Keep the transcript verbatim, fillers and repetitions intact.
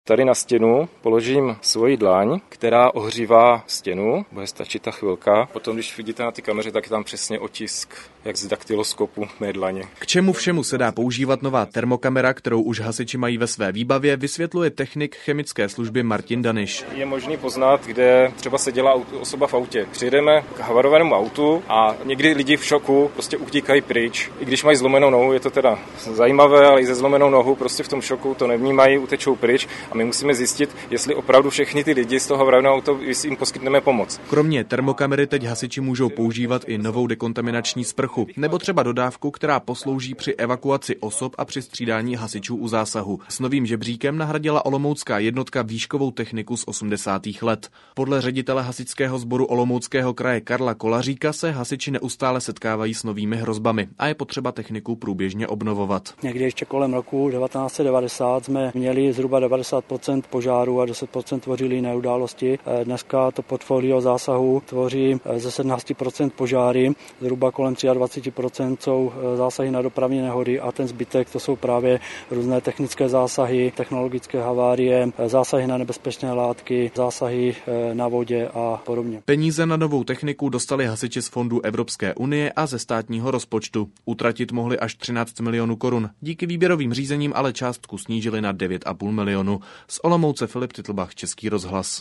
Tady na stěnu položím svoji dlaň, která ohřívá stěnu, bude stačit ta chvilka. Potom, když vidíte na ty kameře, tak je tam přesně otisk, jak z daktyloskopu mé dlaně. K čemu všemu se dá používat nová termokamera, kterou už hasiči mají ve své výbavě, vysvětluje technik chemické služby Martin Daniš. Je možný poznat, kde třeba se dělá osoba v autě. Přijedeme k havarovanému autu a někdy lidi v šoku prostě utíkají pryč. I když mají zlomenou nohu, je to teda zajímavé, ale i se zlomenou nohu prostě v tom šoku to nevnímají, utečou pryč. A my musíme zjistit, jestli opravdu všechny ty lidi z toho havarovaného auta, jestli jim poskytneme pomoc. Kromě termokamery teď hasiči můžou používat i novou dekontaminační sprchu, nebo třeba dodávku, která poslouží při evakuaci osob a při střídání hasičů u zásahu. S novým žebříkem nahradila olomoucká jednotka výškovou techniku z osmdesátých let. Podle ředitele hasičského sboru Olomouckého kraje Karla Kolaříka se hasiči neustále setkávají s novými hrozbami a je potřeba techniku průběžně obnovovat. Někdy ještě kolem roku devatenáct set devadesát jsme měli zhruba devadesát procent požáru a deset procent tvořili jiné události. Dneska to portfolio zásahu tvoří ze sedmnáct procent požáry, zhruba kolem dvacet tři procent jsou zásahy na dopravní nehody a ten zbytek to jsou právě různé technické zásahy, technologické havárie, zásahy na nebezpečné látky, zásahy na vodě a podobně. Peníze na novou techniku dostali hasiči z fondů Evropské unie a ze státního rozpočtu. Utratit mohli až třináct milionů korun. Díky výběrovým řízením ale částku snížili na devět a půl milionu. Z Olomouce Filip Titlbach, Český rozhlas.